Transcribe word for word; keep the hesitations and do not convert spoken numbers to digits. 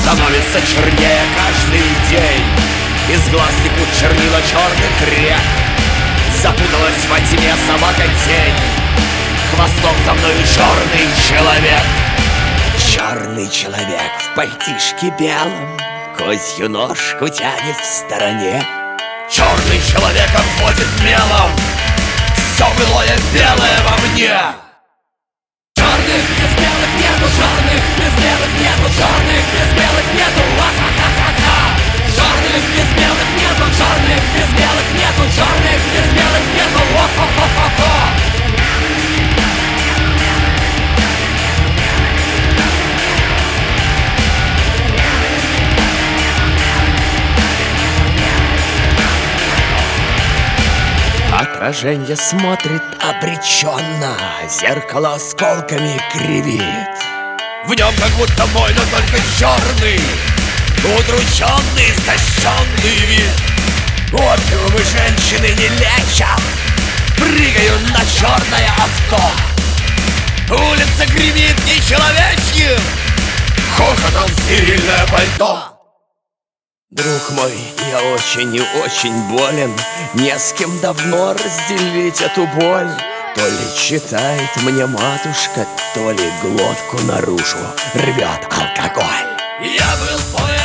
становится чернее каждый день. Из глаз текут чернила черных рек. Запуталась во тьме собака тень. Хвостом за мною черный человек. Черный человек в пальтишке белом козью ножку тянет в стороне. Черный человек обводит мелом все былое белое во мне. Черных без белых нету, черных без белых нету, черных без белых нету, ха-ха-ха-ха-ха. Черных без белых нету, черных без белых нету, черных без белых нету, ха-ха-ха-ха-ха. Отражение смотрит обреченно, зеркало осколками кривит. В нем как будто мой, но только черный, удрученный, истощенный вид. Опиум и женщины не лечат, прыгаю на черное авто. Улица гремит нечеловечьим хохотом стерильное пальто. Друг мой, я очень и очень болен, не с кем давно разделить эту боль. То ли читает мне матушка, то ли глотку наружу рвет алкоголь. Я был поэт.